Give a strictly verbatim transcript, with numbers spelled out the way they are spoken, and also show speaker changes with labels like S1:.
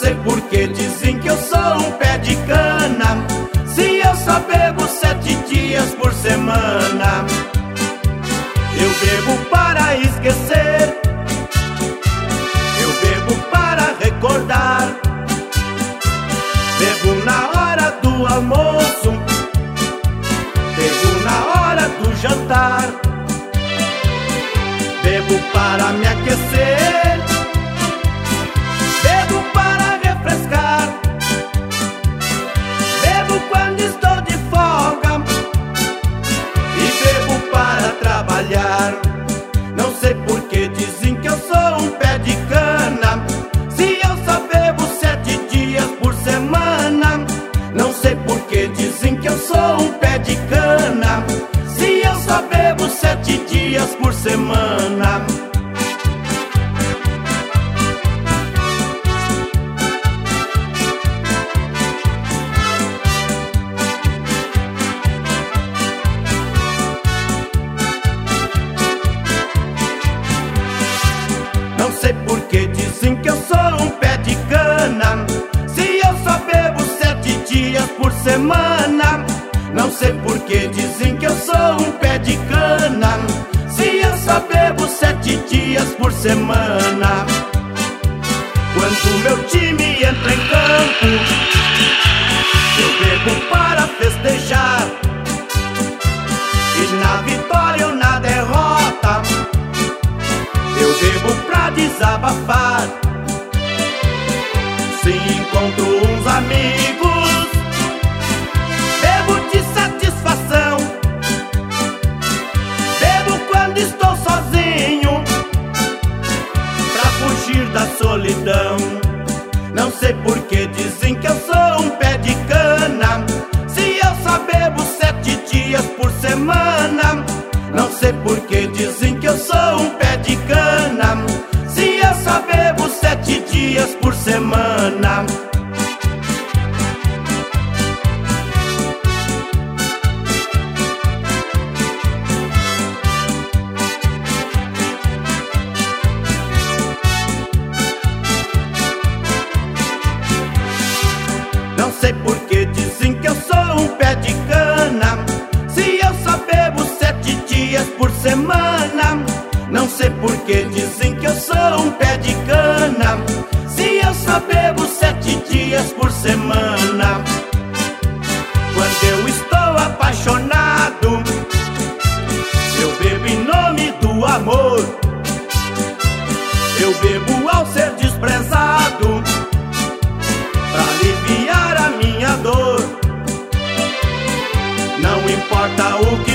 S1: sei por que dizem que eu sou um pé de cana, se eu só bebo sete dias por semana. Eu bebo para esquecer, eu bebo para recordar, bebo na hora do almoço, bebo na hora do jantar, bebo para me aquecer, bebo para refrescar, bebo quando estou de folga e bebo para trabalhar. Não sei por que dizem que eu sou um pé de cana, se eu só bebo sete dias por semana. Não sei por que dizem que eu sou um pé de cana, se eu só bebo sete dias por semana. Não sei por que dizem que eu sou um pé de cana, se eu só bebo sete dias por semana. Não sei por que dizem que eu sou um pé de cana, se eu só bebo sete dias por semana. Quando meu time entra em campo, eu bebo para festejar, e na vitória ou na derrota, eu bebo pra desabafar. Se encontro uns amigos, bebo de satisfação, bebo quando estou sozinho, pra fugir da solidão. Não sei por que dizem que eu sou um pé de cana, se eu só bebo sete dias por semana. Não sei por que dizem que eu sou um pé de cana, se eu só bebo sete dias por semana. Não sei por que dizem que eu sou um pé de cana, se eu só bebo sete dias por semana. Não sei por que dizem que eu sou um pé de cana, se eu só bebo sete dias por semana. Quando eu estou apaixonado, eu bebo em nome do amor, eu bebo ao ser desprezado, pra aliviar a minha dor. Não importa o que